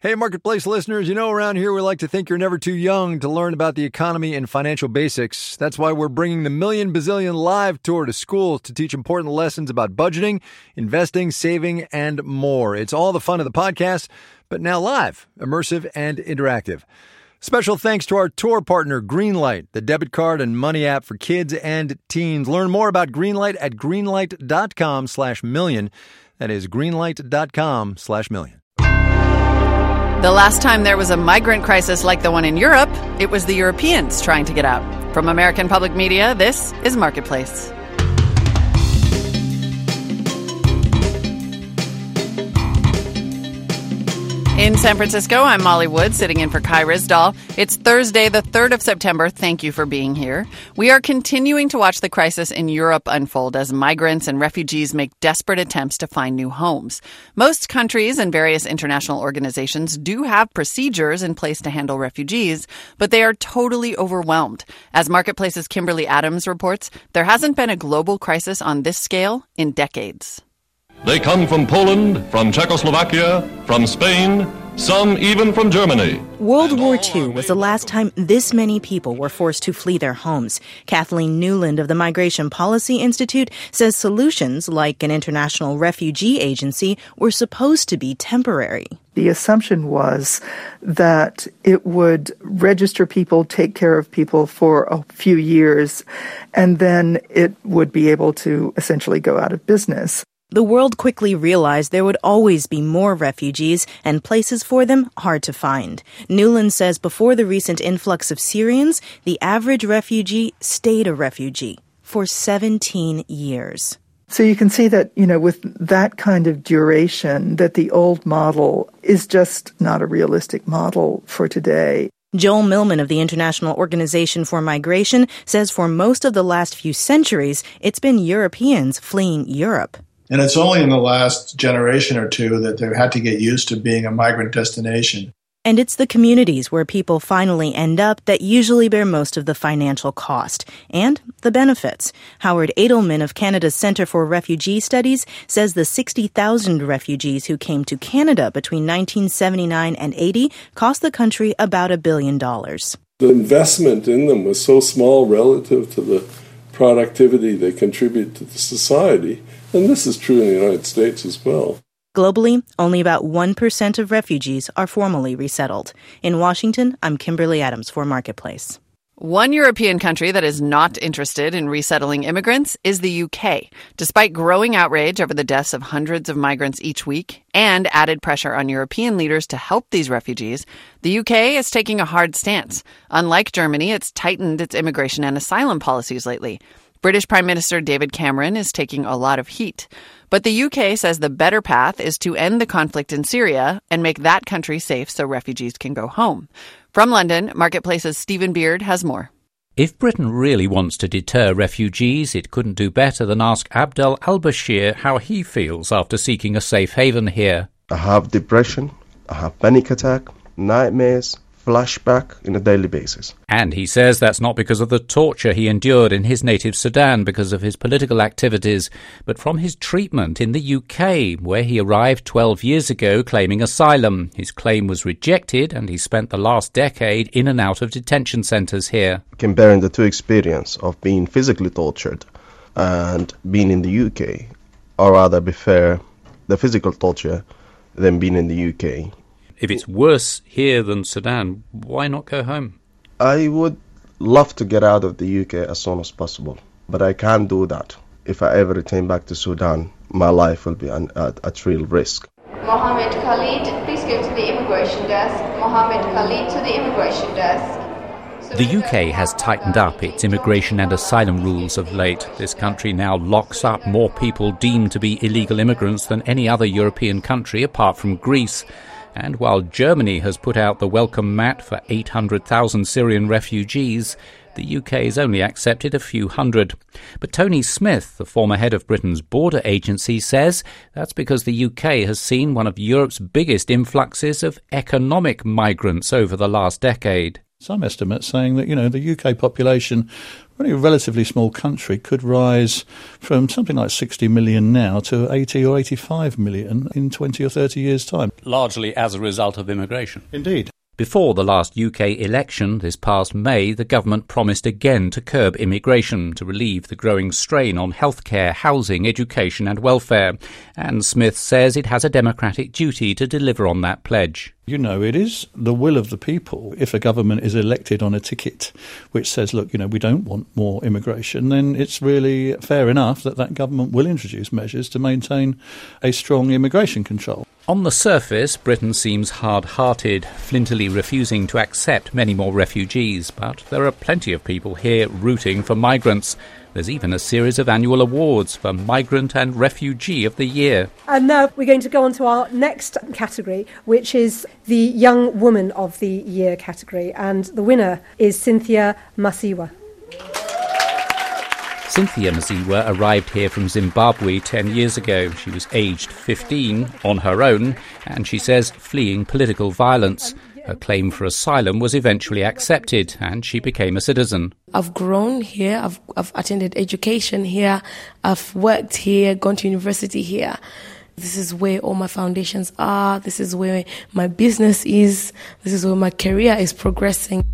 Hey, Marketplace listeners, around here we like to think you're never too young to learn about the economy and financial basics. That's why we're bringing the Million Bazillion Live Tour to schools to teach important lessons about budgeting, investing, saving, and more. It's all the fun of the podcast, but now live, immersive, and interactive. Special thanks to our tour partner, Greenlight, the debit card and money app for kids and teens. Learn more about Greenlight at greenlight.com/million. That is greenlight.com/million. The last time there was a migrant crisis like the one in Europe, it was the Europeans trying to get out. From American Public Media, this is Marketplace. In San Francisco, I'm Molly Wood, sitting in for Kai Ryssdal. It's Thursday, the 3rd of September. Thank you for being here. We are continuing to watch the crisis in Europe unfold as migrants and refugees make desperate attempts to find new homes. Most countries and various international organizations do have procedures in place to handle refugees, but they are totally overwhelmed. As Marketplace's Kimberly Adams reports, there hasn't been a global crisis on this scale in decades. They come from Poland, from Czechoslovakia, from Spain, some even from Germany. World War II was the last time this many people were forced to flee their homes. Kathleen Newland of the Migration Policy Institute says solutions like an international refugee agency were supposed to be temporary. The assumption was that it would register people, take care of people for a few years, and then it would be able to essentially go out of business. The world quickly realized there would always be more refugees and places for them hard to find. Newland says before the recent influx of Syrians, the average refugee stayed a refugee for 17 years. So you can see that, with that kind of duration, that the old model is just not a realistic model for today. Joel Millman of the International Organization for Migration says for most of the last few centuries, it's been Europeans fleeing Europe. And it's only in the last generation or two that they've had to get used to being a migrant destination. And it's the communities where people finally end up that usually bear most of the financial cost and the benefits. Howard Edelman of Canada's Centre for Refugee Studies says the 60,000 refugees who came to Canada between 1979 and 80 cost the country about $1 billion. The investment in them was so small relative to the productivity they contribute to the society. And this is true in the United States as well. Globally, only about 1% of refugees are formally resettled. In Washington, I'm Kimberly Adams for Marketplace. One European country that is not interested in resettling immigrants is the UK. Despite growing outrage over the deaths of hundreds of migrants each week and added pressure on European leaders to help these refugees, the UK is taking a hard stance. Unlike Germany, it's tightened its immigration and asylum policies lately. British Prime Minister David Cameron is taking a lot of heat. But the UK says the better path is to end the conflict in Syria and make that country safe so refugees can go home. From London, Marketplace's Stephen Beard has more. If Britain really wants to deter refugees, it couldn't do better than ask Abdel al-Bashir how he feels after seeking a safe haven here. I have depression, I have panic attack, nightmares, flashback on a daily basis. And he says that's not because of the torture he endured in his native Sudan because of his political activities, but from his treatment in the UK, where he arrived 12 years ago claiming asylum. His claim was rejected and he spent the last decade in and out of detention centres here. Comparing the two experiences of being physically tortured and being in the UK, or rather be fair, the physical torture than being in the UK. If it's worse here than Sudan, why not go home? I would love to get out of the UK as soon as possible, but I can't do that. If I ever return back to Sudan, my life will be at real risk. Mohammed Khalid, please go to the immigration desk. Mohammed Khalid to the immigration desk. The UK has tightened up its immigration and asylum rules of late. This country now locks up more people deemed to be illegal immigrants than any other European country apart from Greece. And while Germany has put out the welcome mat for 800,000 Syrian refugees, the UK has only accepted a few hundred. But Tony Smith, the former head of Britain's border agency, says that's because the UK has seen one of Europe's biggest influxes of economic migrants over the last decade. Some estimates saying that, the UK population, only a relatively small country, could rise from something like 60 million now to 80 or 85 million in 20 or 30 years' time. Largely as a result of immigration. Indeed. Before the last UK election this past May, the government promised again to curb immigration to relieve the growing strain on healthcare, housing, education and welfare. And Smith says it has a democratic duty to deliver on that pledge. It is the will of the people. If a government is elected on a ticket which says, look, we don't want more immigration, then it's really fair enough that government will introduce measures to maintain a strong immigration control. On the surface, Britain seems hard-hearted, flintily refusing to accept many more refugees, but there are plenty of people here rooting for migrants. There's even a series of annual awards for Migrant and Refugee of the Year. And now we're going to go on to our next category, which is the Young Woman of the Year category. And the winner is Cynthia Masiwa. Cynthia Masiwa arrived here from Zimbabwe 10 years ago. She was aged 15 on her own, and she says fleeing political violence. Her claim for asylum was eventually accepted, and she became a citizen. I've grown here, I've attended education here, I've worked here, gone to university here. This is where all my foundations are, this is where my business is, this is where my career is progressing.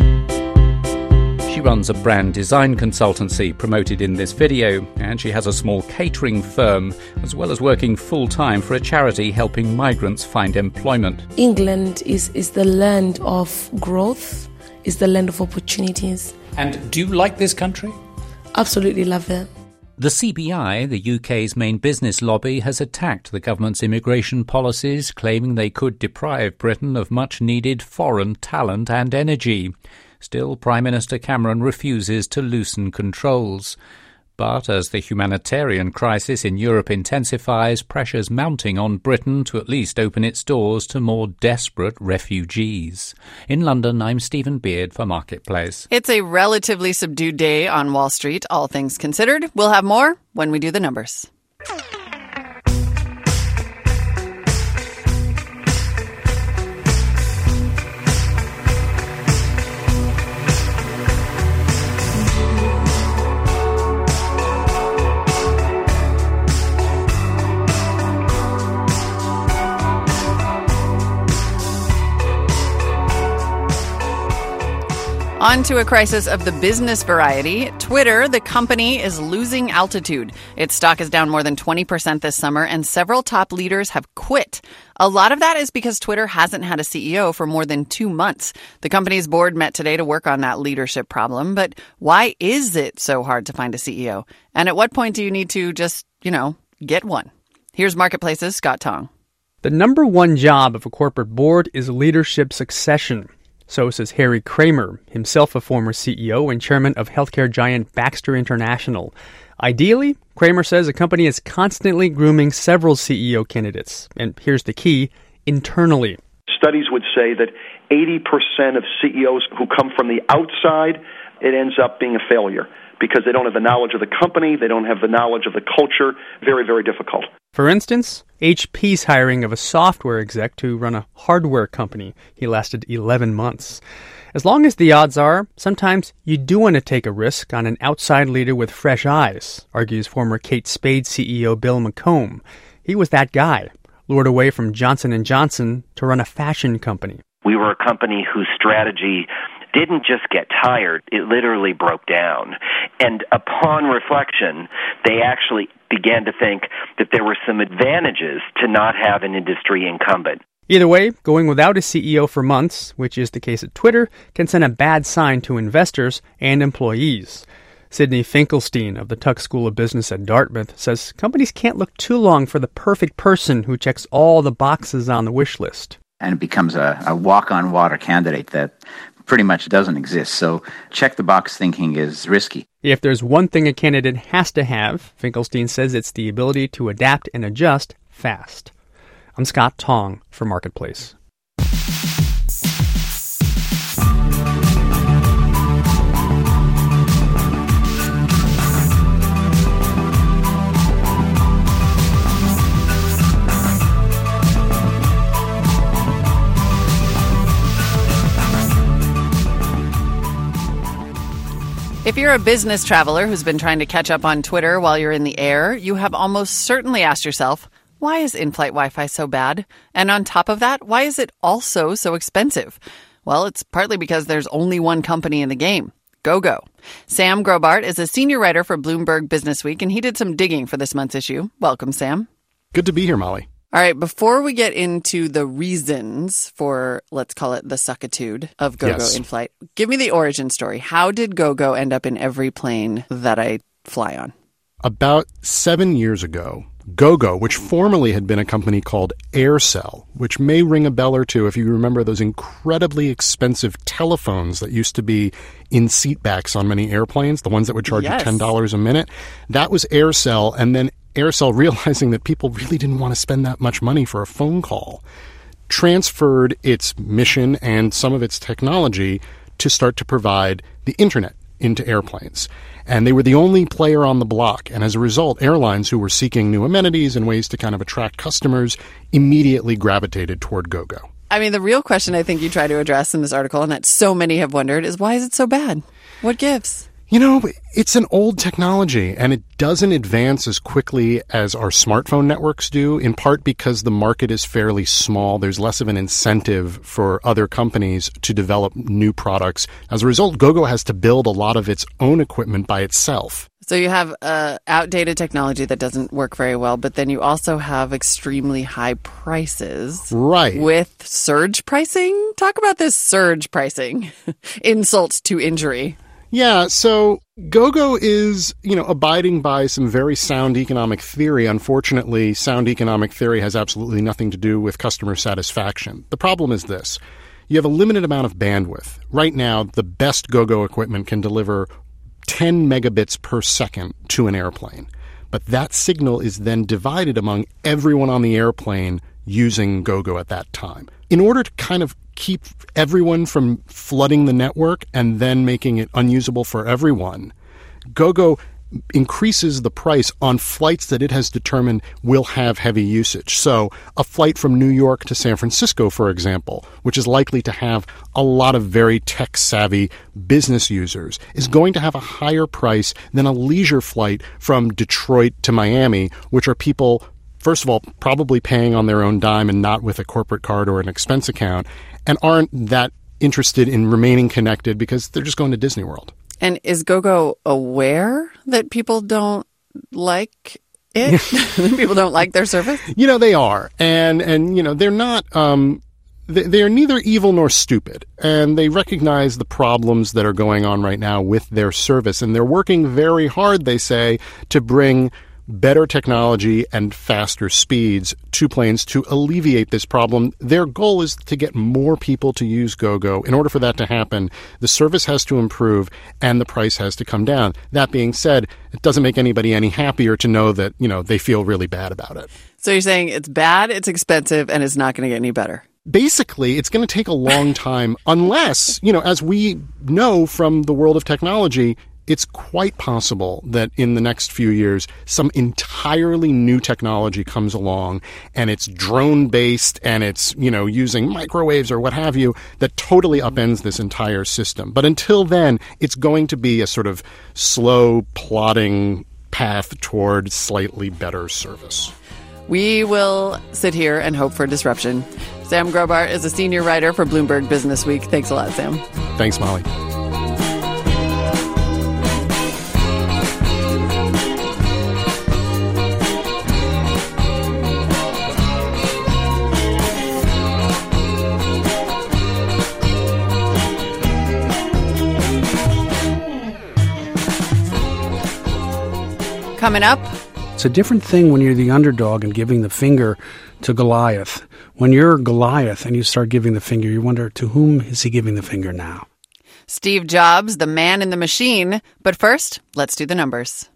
She runs a brand design consultancy promoted in this video, and she has a small catering firm, as well as working full-time for a charity helping migrants find employment. England is the land of growth, is the land of opportunities. And do you like this country? Absolutely love it. The CBI, the UK's main business lobby, has attacked the government's immigration policies, claiming they could deprive Britain of much-needed foreign talent and energy. Still, Prime Minister Cameron refuses to loosen controls. But as the humanitarian crisis in Europe intensifies, pressure's mounting on Britain to at least open its doors to more desperate refugees. In London, I'm Stephen Beard for Marketplace. It's a relatively subdued day on Wall Street, all things considered. We'll have more when we do the numbers. On to a crisis of the business variety. Twitter, the company, is losing altitude. Its stock is down more than 20% this summer, and several top leaders have quit. A lot of that is because Twitter hasn't had a CEO for more than 2 months. The company's board met today to work on that leadership problem. But why is it so hard to find a CEO? And at what point do you need to just, get one? Here's Marketplace's Scott Tong. The number one job of a corporate board is leadership succession. So says Harry Kramer, himself a former CEO and chairman of healthcare giant Baxter International. Ideally, Kramer says a company is constantly grooming several CEO candidates. And here's the key, internally. Studies would say that 80% of CEOs who come from the outside, it ends up being a failure because they don't have the knowledge of the company, they don't have the knowledge of the culture. Very, very difficult. For instance, HP's hiring of a software exec to run a hardware company. He lasted 11 months. As long as the odds are, sometimes you do want to take a risk on an outside leader with fresh eyes, argues former Kate Spade CEO Bill McComb. He was that guy, lured away from Johnson & Johnson to run a fashion company. We were a company whose strategy didn't just get tired, it literally broke down. And upon reflection, they actually began to think that there were some advantages to not have an industry incumbent. Either way, going without a CEO for months, which is the case at Twitter, can send a bad sign to investors and employees. Sidney Finkelstein of the Tuck School of Business at Dartmouth says companies can't look too long for the perfect person who checks all the boxes on the wish list. And it becomes a walk-on-water candidate that pretty much doesn't exist. So check-the-box thinking is risky. If there's one thing a candidate has to have, Finkelstein says it's the ability to adapt and adjust fast. I'm Scott Tong for Marketplace. If you're a business traveler who's been trying to catch up on Twitter while you're in the air, you have almost certainly asked yourself, why is in-flight Wi-Fi so bad? And on top of that, why is it also so expensive? Well, it's partly because there's only one company in the game, GoGo. Sam Grobart is a senior writer for Bloomberg Businessweek, and he did some digging for this month's issue. Welcome, Sam. Good to be here, Molly. All right, before we get into the reasons for, let's call it the suckitude of GoGo in-flight, give me the origin story. How did GoGo end up in every plane that I fly on? About 7 years ago, GoGo, which formerly had been a company called AirCell, which may ring a bell or two if you remember those incredibly expensive telephones that used to be in seatbacks on many airplanes, the ones that would charge you $10 a minute. That was AirCell, and then AirCell, realizing that people really didn't want to spend that much money for a phone call, transferred its mission and some of its technology to start to provide the internet into airplanes. And they were the only player on the block. And as a result, airlines who were seeking new amenities and ways to kind of attract customers immediately gravitated toward GoGo. I mean, the real question I think you try to address in this article, and that so many have wondered, is why is it so bad? What gives? You know, it's an old technology, and it doesn't advance as quickly as our smartphone networks do, in part because the market is fairly small. There's less of an incentive for other companies to develop new products. As a result, GoGo has to build a lot of its own equipment by itself. So you have outdated technology that doesn't work very well, but then you also have extremely high prices. Right. With surge pricing? Talk about this surge pricing. Insult to injury. Yeah, so GoGo is, abiding by some very sound economic theory. Unfortunately, sound economic theory has absolutely nothing to do with customer satisfaction. The problem is this. You have a limited amount of bandwidth. Right now, the best GoGo equipment can deliver 10 megabits per second to an airplane. But that signal is then divided among everyone on the airplane using GoGo at that time. In order to kind of keep everyone from flooding the network and then making it unusable for everyone, GoGo increases the price on flights that it has determined will have heavy usage. So a flight from New York to San Francisco, for example, which is likely to have a lot of very tech-savvy business users, is going to have a higher price than a leisure flight from Detroit to Miami, which are people, first of all, probably paying on their own dime and not with a corporate card or an expense account, and aren't that interested in remaining connected because they're just going to Disney World. And is GoGo aware that people don't like it? People don't like their service? They are. And they're not, they're neither evil nor stupid. And they recognize the problems that are going on right now with their service. And they're working very hard, they say, to bring better technology and faster speeds to planes to alleviate this problem. Their goal is to get more people to use GoGo. In order for that to happen, the service has to improve and the price has to come down. That being said, it doesn't make anybody any happier to know that, they feel really bad about it. So you're saying it's bad, it's expensive, and it's not going to get any better. Basically, it's going to take a long time unless, as we know from the world of technology, it's quite possible that in the next few years, some entirely new technology comes along and it's drone-based and it's, using microwaves or what have you that totally upends this entire system. But until then, it's going to be a sort of slow, plodding path toward slightly better service. We will sit here and hope for disruption. Sam Grobart is a senior writer for Bloomberg Businessweek. Thanks a lot, Sam. Thanks, Molly. Coming up. It's a different thing when you're the underdog and giving the finger to Goliath. When you're Goliath and you start giving the finger, you wonder, to whom is he giving the finger now? Steve Jobs, the man in the machine. But first, let's do the numbers.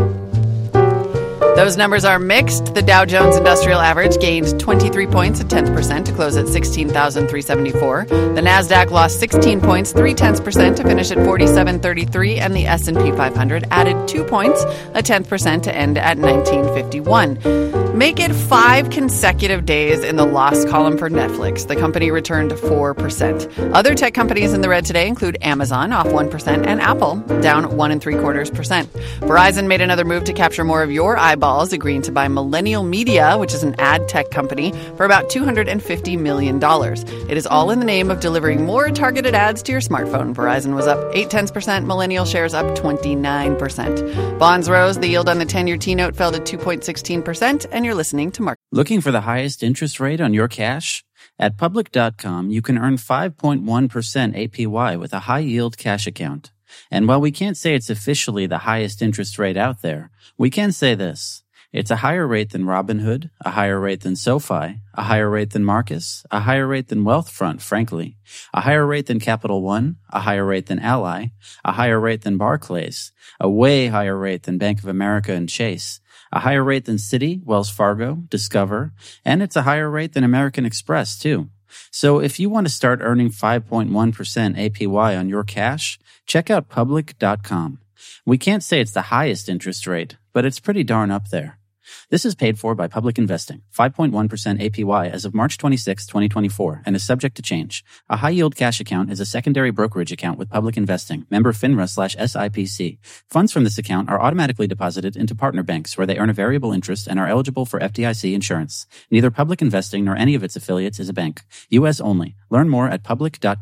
Those numbers are mixed. The Dow Jones Industrial Average gained 23 points, 0.1% to close at 16,374. The Nasdaq lost 16 points, 0.3% to finish at 4733, and the S&P 500 added 2 points, 0.1% to end at 1951. Make it 5 consecutive days in the loss column for Netflix. The company returned 4%. Other tech companies in the red today include Amazon, off 1%, and Apple, down 1.75%. Verizon made another move to capture more of your eyeballs, agreeing to buy Millennial Media, which is an ad tech company, for about $250 million. It is all in the name of delivering more targeted ads to your smartphone. Verizon was up 0.8%, Millennial shares up 29%. Bonds rose, the yield on the 10-year T-note fell to 2.16%, and you're listening to Mark. Looking for the highest interest rate on your cash? At Public.com, you can earn 5.1% APY with a high-yield cash account. And while we can't say it's officially the highest interest rate out there, we can say this. It's a higher rate than Robinhood, a higher rate than SoFi, a higher rate than Marcus, a higher rate than Wealthfront, frankly, a higher rate than Capital One, a higher rate than Ally, a higher rate than Barclays, a way higher rate than Bank of America and Chase, a higher rate than Citi, Wells Fargo, Discover, and it's a higher rate than American Express, too. So if you want to start earning 5.1% APY on your cash, check out Public.com. We can't say it's the highest interest rate, but it's pretty darn up there. This is paid for by Public Investing, 5.1% APY as of March 26, 2024, and is subject to change. A high-yield cash account is a secondary brokerage account with Public Investing, member FINRA/SIPC. Funds from this account are automatically deposited into partner banks where they earn a variable interest and are eligible for FDIC insurance. Neither Public Investing nor any of its affiliates is a bank. U.S. only. Learn more at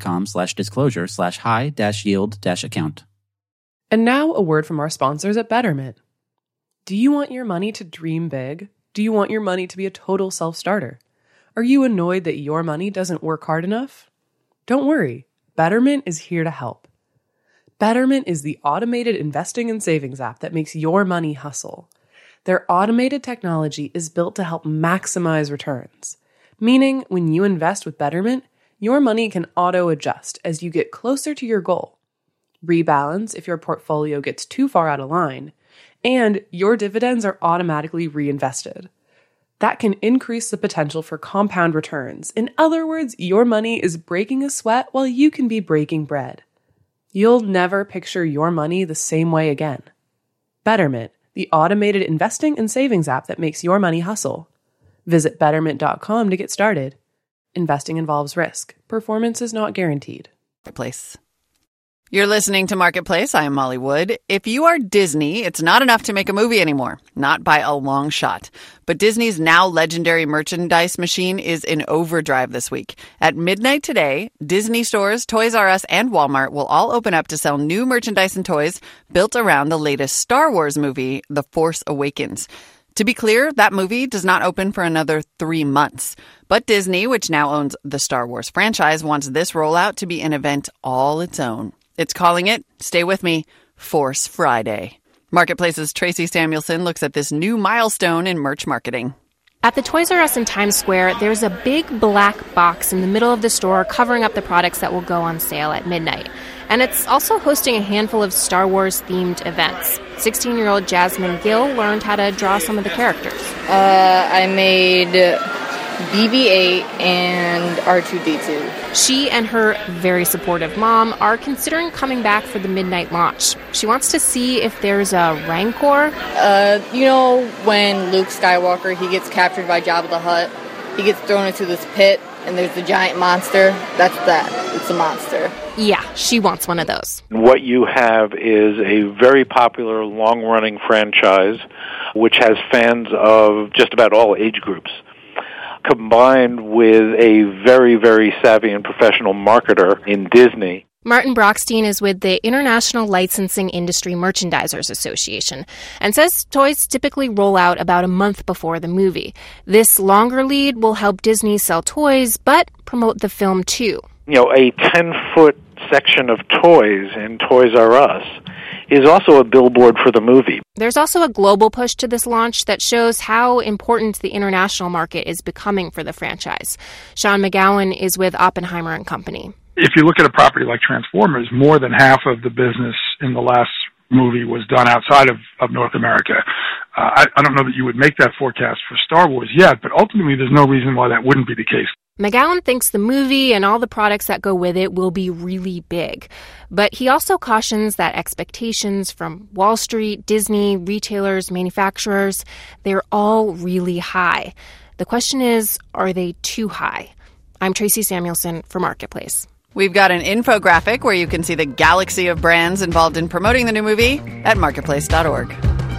public.com/disclosure/high-yield-account. And now a word from our sponsors at Betterment. Do you want your money to dream big? Do you want your money to be a total self-starter? Are you annoyed that your money doesn't work hard enough? Don't worry, Betterment is here to help. Betterment is the automated investing and savings app that makes your money hustle. Their automated technology is built to help maximize returns, meaning when you invest with Betterment, your money can auto-adjust as you get closer to your goal, rebalance if your portfolio gets too far out of line, and your dividends are automatically reinvested. That can increase the potential for compound returns. In other words, your money is breaking a sweat while you can be breaking bread. You'll never picture your money the same way again. Betterment, the automated investing and savings app that makes your money hustle. Visit Betterment.com to get started. Investing involves risk. Performance is not guaranteed. Place. You're listening to Marketplace. I am Molly Wood. If you are Disney, it's not enough to make a movie anymore. Not by a long shot. But Disney's now legendary merchandise machine is in overdrive this week. At midnight today, Disney stores, Toys R Us, and Walmart will all open up to sell new merchandise and toys built around the latest Star Wars movie, The Force Awakens. To be clear, that movie does not open for another 3 months. But Disney, which now owns the Star Wars franchise, wants this rollout to be an event all its own. It's calling it, stay with me, Force Friday. Marketplace's Tracy Samuelson looks at this new milestone in merch marketing. At the Toys R Us in Times Square, there's a big black box in the middle of the store covering up the products that will go on sale at midnight. And it's also hosting a handful of Star Wars-themed events. 16-year-old Jasmine Gill learned how to draw some of the characters. I made BB-8 and R2-D2. She and her very supportive mom are considering coming back for the midnight launch. She wants to see if there's a Rancor. You know when Luke Skywalker, he gets captured by Jabba the Hutt, he gets thrown into this pit, and there's the giant monster? That's that. It's a monster. Yeah, she wants one of those. What you have is a very popular, long-running franchise, which has fans of just about all age groups, combined with a very, very savvy and professional marketer in Disney. Martin Brockstein is with the International Licensing Industry Merchandisers Association and says toys typically roll out about a month before the movie. This longer lead will help Disney sell toys, but promote the film too. You know, a 10-foot section of toys in Toys R Us is also a billboard for the movie. There's also a global push to this launch that shows how important the international market is becoming for the franchise. Sean McGowan is with Oppenheimer and Company. If you look at a property like Transformers, more than half of the business in the last movie was done outside of North America. I don't know that you would make that forecast for Star Wars yet, but ultimately there's no reason why that wouldn't be the case. McGowan thinks the movie and all the products that go with it will be really big. But he also cautions that expectations from Wall Street, Disney, retailers, manufacturers, they're all really high. The question is, are they too high? I'm Tracy Samuelson for Marketplace. We've got an infographic where you can see the galaxy of brands involved in promoting the new movie at marketplace.org.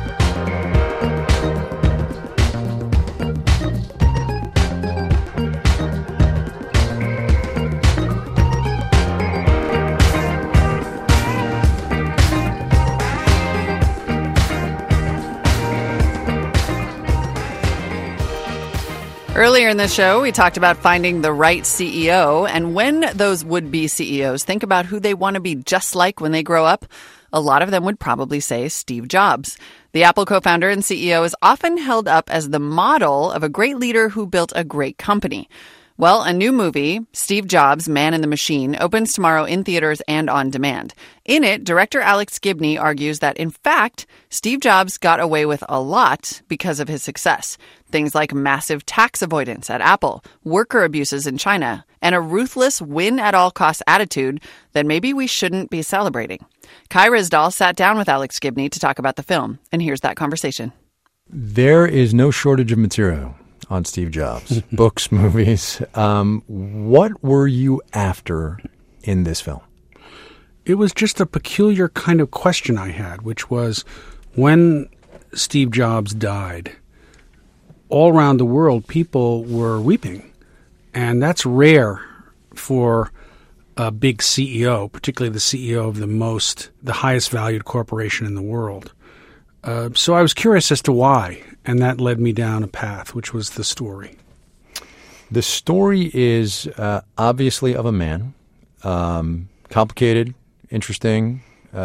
Earlier in the show, we talked about finding the right CEO, and when those would-be CEOs think about who they want to be just like when they grow up, a lot of them would probably say Steve Jobs. The Apple co-founder and CEO is often held up as the model of a great leader who built a great company. Well, a new movie, Steve Jobs, Man in the Machine, opens tomorrow in theaters and on demand. In it, director Alex Gibney argues that, in fact, Steve Jobs got away with a lot because of his success. Things like massive tax avoidance at Apple, worker abuses in China, and a ruthless win-at-all-costs attitude that maybe we shouldn't be celebrating. Kai Ryssdal sat down with Alex Gibney to talk about the film, and here's that conversation. There is no shortage of material on Steve Jobs. Books, movies. What were you after in this film? It was just a peculiar kind of question I had, which was when Steve Jobs died, all around the world, people were weeping. And that's rare for a big CEO, particularly the CEO of the highest valued corporation in the world. So I was curious as to why, and that led me down a path, which was the story. The story is obviously of a man, complicated, interesting,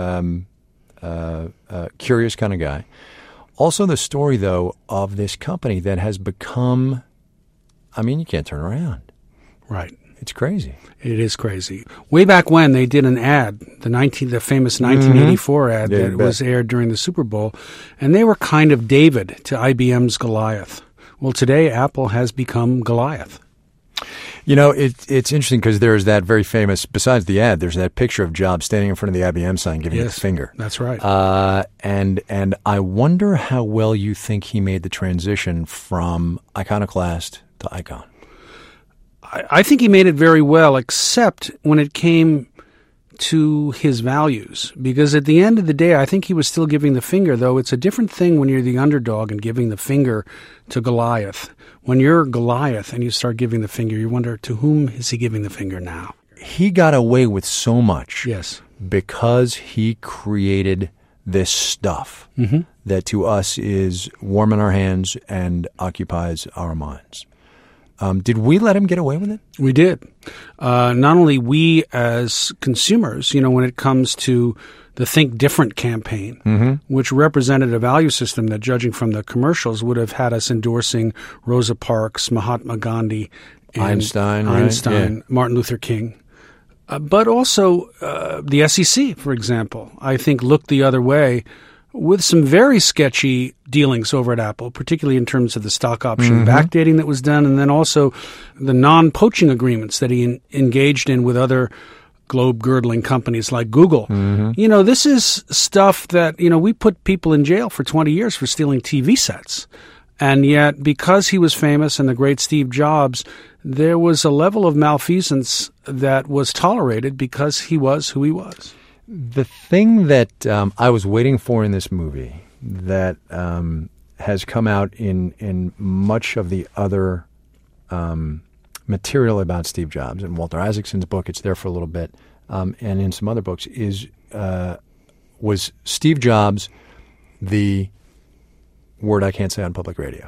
curious kind of guy. Also the story, though, of this company that has become, you can't turn around. Right. It's crazy. It is crazy. Way back when, they did an ad, the famous 1984 ad that was aired during the Super Bowl, and they were kind of David to IBM's Goliath. Well, today, Apple has become Goliath. You know, it's interesting because there's that very famous, besides the ad, there's that picture of Jobs standing in front of the IBM sign giving it the finger. That's right. And I wonder how well you think he made the transition from iconoclast to icon. I think he made it very well, except when it came to his values. Because at the end of the day, I think he was still giving the finger, though it's a different thing when you're the underdog and giving the finger to Goliath. When you're Goliath and you start giving the finger, you wonder, to whom is he giving the finger now? He got away with so much. Yes. Because he created this stuff that to us is warm in our hands and occupies our minds. Did we let him get away with it? We did. Not only we as consumers, when it comes to the Think Different campaign, which represented a value system that, judging from the commercials, would have had us endorsing Rosa Parks, Mahatma Gandhi, and Einstein, Martin Luther King. But also the SEC, for example, I think looked the other way with some very sketchy dealings over at Apple, particularly in terms of the stock option backdating that was done, and then also the non-poaching agreements that he engaged in with other globe-girdling companies like Google. This is stuff that, we put people in jail for 20 years for stealing TV sets. And yet, because he was famous and the great Steve Jobs, there was a level of malfeasance that was tolerated because he was who he was. The thing that I was waiting for in this movie that has come out in much of the other material about Steve Jobs, and Walter Isaacson's book, it's there for a little bit, and in some other books, was Steve Jobs the word I can't say on public radio.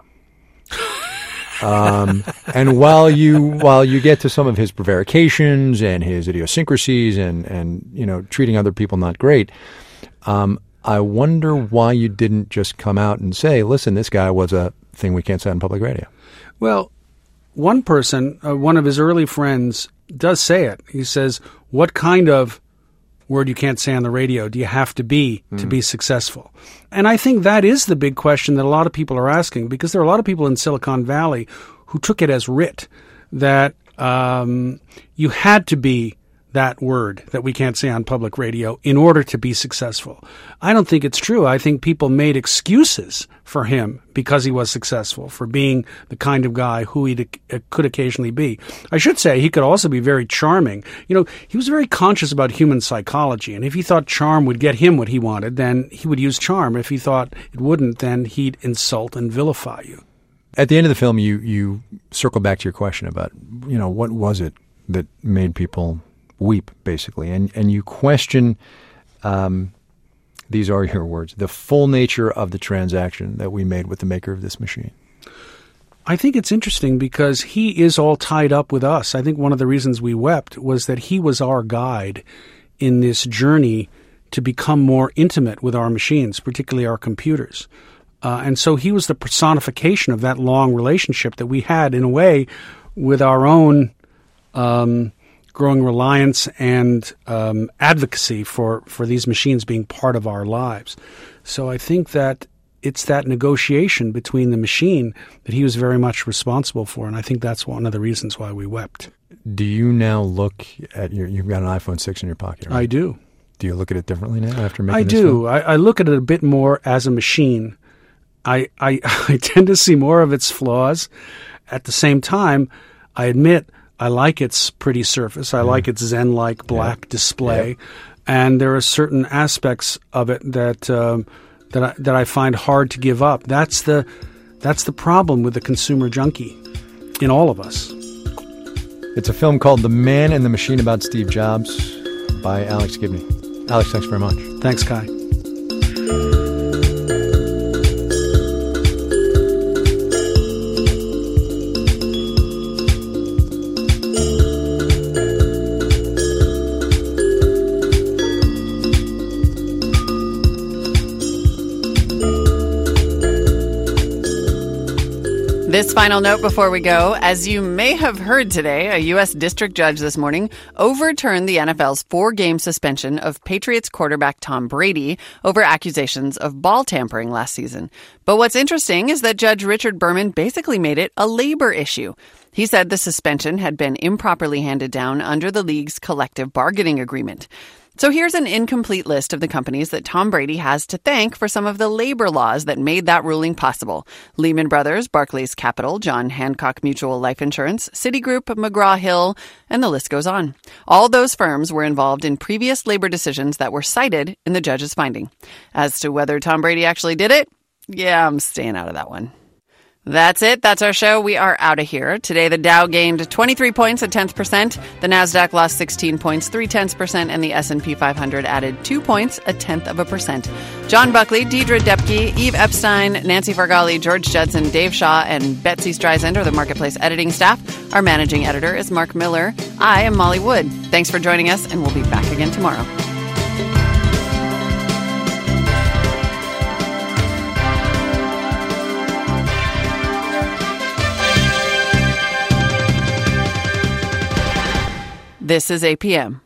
And while you get to some of his prevarications and his idiosyncrasies and treating other people not great, I wonder why you didn't just come out and say, listen, this guy was a thing we can't say on public radio. Well, one person, one of his early friends, does say it. He says, what kind of word you can't say on the radio do you have to be successful? And I think that is the big question that a lot of people are asking, because there are a lot of people in Silicon Valley who took it as writ that you had to be that word that we can't say on public radio in order to be successful. I don't think it's true. I think people made excuses for him because he was successful, for being the kind of guy who he could occasionally be. I should say he could also be very charming. You know, he was very conscious about human psychology, and if he thought charm would get him what he wanted, then he would use charm. If he thought it wouldn't, then he'd insult and vilify you. At the end of the film, you circle back to your question about, you know, what was it that made people weep, basically, and you question, these are your words, the full nature of the transaction that we made with the maker of this machine. I think it's interesting because he is all tied up with us. I think one of the reasons we wept was that he was our guide in this journey to become more intimate with our machines, particularly our computers. And so he was the personification of that long relationship that we had, in a way, with our own growing reliance and advocacy for these machines being part of our lives. So I think that it's that negotiation between the machine that he was very much responsible for, and I think that's one of the reasons why we wept. Do you now look at you've got an iPhone 6 in your pocket, right? I do. Do you look at it differently now after making I this do. film? I look at it a bit more as a machine. I tend to see more of its flaws. At the same time, I admit I like its pretty surface. I like its Zen-like black display, and there are certain aspects of it that I find hard to give up. That's the problem with the consumer junkie in all of us. It's a film called The Man and the Machine about Steve Jobs by Alex Gibney. Alex, thanks very much. Thanks, Kai. This final note before we go. As you may have heard today, a U.S. district judge this morning overturned the NFL's 4-game suspension of Patriots quarterback Tom Brady over accusations of ball tampering last season. But what's interesting is that Judge Richard Berman basically made it a labor issue. He said the suspension had been improperly handed down under the league's collective bargaining agreement. So here's an incomplete list of the companies that Tom Brady has to thank for some of the labor laws that made that ruling possible. Lehman Brothers, Barclays Capital, John Hancock Mutual Life Insurance, Citigroup, McGraw-Hill, and the list goes on. All those firms were involved in previous labor decisions that were cited in the judge's finding. As to whether Tom Brady actually did it, yeah, I'm staying out of that one. That's it. That's our show. We are out of here. Today, the Dow gained 23 points, 0.1%. The NASDAQ lost 16 points, 0.3%. And the S&P 500 added 2 points, 0.1%. John Buckley, Deidre Depke, Eve Epstein, Nancy Fargali, George Judson, Dave Shaw, and Betsy Streisand are the Marketplace editing staff. Our managing editor is Mark Miller. I am Molly Wood. Thanks for joining us, and we'll be back again tomorrow. This is APM.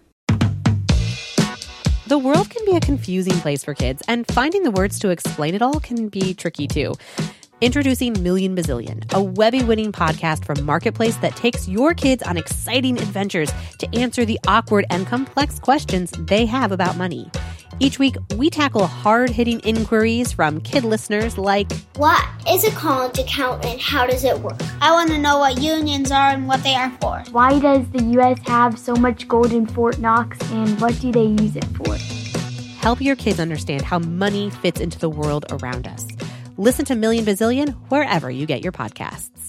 The world can be a confusing place for kids, and finding the words to explain it all can be tricky too. Introducing Million Bazillion, a Webby-winning podcast from Marketplace that takes your kids on exciting adventures to answer the awkward and complex questions they have about money. Each week, we tackle hard-hitting inquiries from kid listeners like, what is a college account and how does it work? I want to know what unions are and what they are for. Why does the U.S. have so much gold in Fort Knox, and what do they use it for? Help your kids understand how money fits into the world around us. Listen to Million Bazillion wherever you get your podcasts.